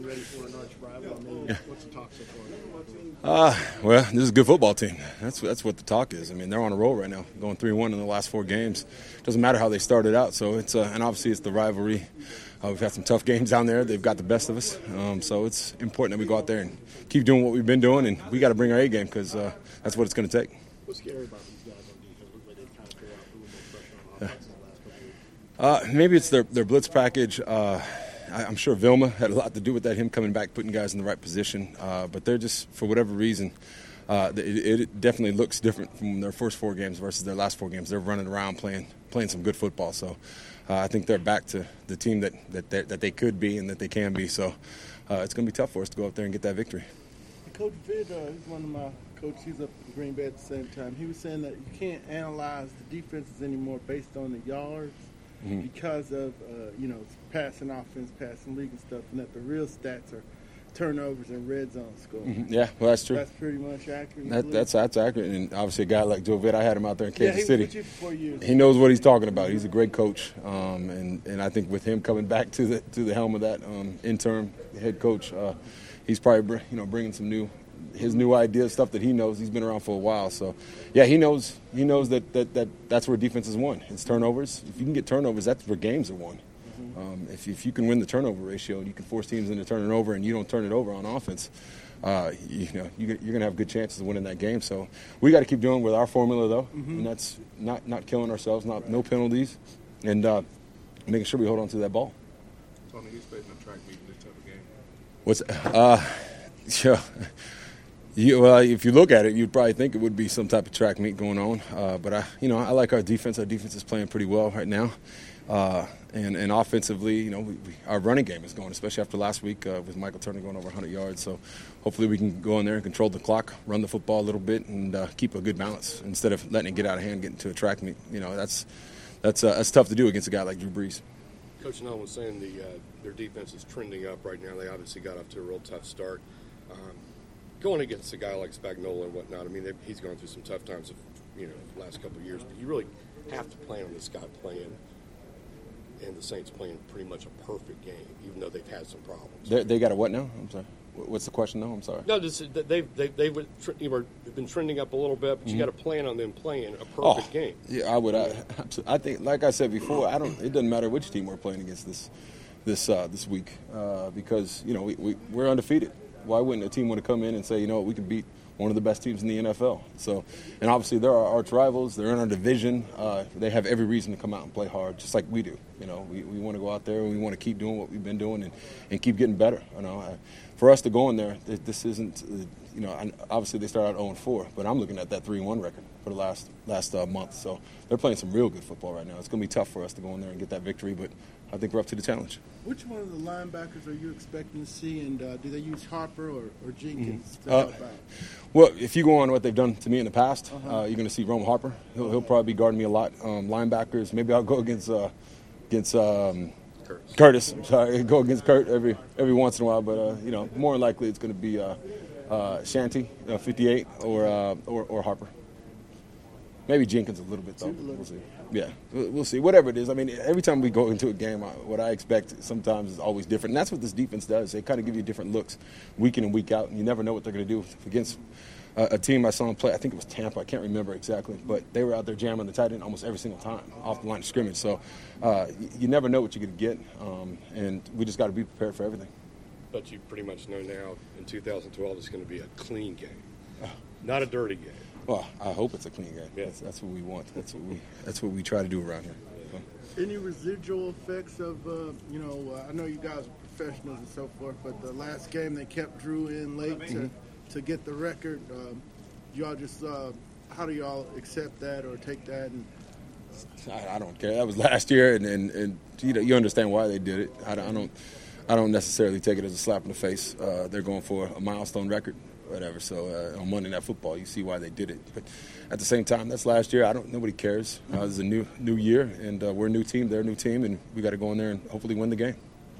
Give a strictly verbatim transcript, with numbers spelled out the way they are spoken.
ready for an arch rival? I mean, yeah. What's the talk so far? Uh, well, this is a good football team. That's that's what the talk is. I mean, they're on a roll right now, going three one in the last four games. Doesn't matter how they started out. So it's uh, and obviously it's the rivalry. Uh, we've had some tough games down there. They've got the best of us. Um, so it's important that we go out there and keep doing what we've been doing, and we got to bring our A game because uh, that's what it's going to take. What's scary about these guys on defense? Looks like they've kind of figured out a little more pressure on offense in the last couple of weeks. Uh, maybe it's their their blitz package. Uh, I, I'm sure Vilma had a lot to do with that. Him coming back, putting guys in the right position. Uh, but they're just, for whatever reason, uh, it, it definitely looks different from their first four games versus their last four games. They're running around playing playing some good football. So uh, I think they're back to the team that that that they could be and that they can be. So uh, it's going to be tough for us to go out there and get that victory. Coach Vid, uh, he's one of my coaches. He's up in Green Bay at the same time. He was saying that you can't analyze the defenses anymore based on the yards mm-hmm. because of, uh, you know, passing offense, passing league and stuff, and that the real stats are turnovers and red zone score. Mm-hmm. Yeah, well, that's true. That's pretty much accurate. That, that's that's accurate. And obviously a guy like Joe Vid, I had him out there in Kansas yeah, he City. Was with you for four years. He knows what he's talking about. He's a great coach. Um, and, and I think with him coming back to the to the helm of that um, interim head coach, uh, he's probably you know bringing some new his new ideas, stuff that he knows. He's been around for a while, so yeah, he knows he knows that, that, that that's where defense is won. It's turnovers. If you can get turnovers, that's where games are won. Mm-hmm. Um, if if you can win the turnover ratio and you can force teams into turning over and you don't turn it over on offense, uh, you know you're gonna have good chances of winning that game. So we got to keep doing with our formula though, mm-hmm. and that's not not killing ourselves, not no penalties, and uh, making sure we hold on to that ball. Tony, who's facing a track meet in this type of game? What's uh, yeah. You, well, if you look at it, you'd probably think it would be some type of track meet going on. Uh, but I, you know, I like our defense. Our defense is playing pretty well right now, uh, and and offensively, you know, we, we, our running game is going, especially after last week uh, with Michael Turner going over one hundred yards. So hopefully we can go in there and control the clock, run the football a little bit, and uh, keep a good balance instead of letting it get out of hand, get into a track meet. You know, that's that's uh, that's tough to do against a guy like Drew Brees. Coach Nolan was saying the uh, their defense is trending up right now. They obviously got off to a real tough start. Um, Going against a guy like Spagnuolo and whatnot, I mean, he's gone through some tough times, you know, the last couple of years. But you really have to plan on this guy playing, and the Saints playing pretty much a perfect game, even though they've had some problems. They're, they got a what now? I'm sorry. What's the question now? I'm sorry. No, this, they've they've they've been trending up a little bit, but you mm-hmm. got to plan on them playing a perfect oh, game. Yeah, I would. I, I think, like I said before, I don't. It doesn't matter which team we're playing against this this uh, this week uh, because you know we, we we're undefeated. Why wouldn't a team want to come in and say, you know, we can beat one of the best teams in the N F L? So, and obviously they're our arch rivals. They're in our division. Uh, they have every reason to come out and play hard, just like we do. You know, we, we want to go out there and we want to keep doing what we've been doing and, and keep getting better. You know, I, for us to go in there, this isn't, uh, you know, obviously they start out oh and four, but I'm looking at that three and one record for the last last uh, month. So they're playing some real good football right now. It's going to be tough for us to go in there and get that victory, but I think we're up to the challenge. Which one of the linebackers are you expecting to see, and uh, do they use Harper or, or Jenkins mm-hmm. to help uh, out? Well, if you go on what they've done to me in the past, uh-huh. uh, you're going to see Rome Harper. He'll, uh-huh. he'll probably be guarding me a lot. Um, linebackers, maybe I'll go against uh, against um, Curtis. Curtis. I'm sorry, go against Kurt every every once in a while, but uh, you know, more than likely it's going to be uh, uh, Shanty, uh, fifty-eight, or, uh, or or Harper. Maybe Jenkins a little bit though. We'll see. Yeah, we'll see. Whatever it is. I mean, every time we go into a game, what I expect sometimes is always different. And that's what this defense does. They kind of give you different looks week in and week out, and you never know what they're going to do against a, a team I saw them play. I think it was Tampa. I can't remember exactly, but they were out there jamming the tight end almost every single time off the line of scrimmage. So uh, you, you never know what you're going to get, um, and we just got to be prepared for everything. But you pretty much know now in two thousand twelve it's going to be a clean game, not a dirty game. Well, I hope it's a clean game. Yeah. That's, that's what we want. That's what we. That's what we try to do around here. So. Any residual effects of, uh, you know, uh, I know you guys are professionals and so forth, but the last game they kept Drew in late mm-hmm. to, to get the record. Um, y'all just, uh, how do y'all accept that or take that? And I, I don't care. That was last year, and, and, and you know, you understand why they did it. I don't, I don't, I don't necessarily take it as a slap in the face. Uh, they're going for a milestone record. Whatever. So uh, on Monday Night Football, you see why they did it. But at the same time, that's last year. I don't. Nobody cares. Uh, this is a new new year, and uh, we're a new team. They're a new team, and we got to go in there and hopefully win the game.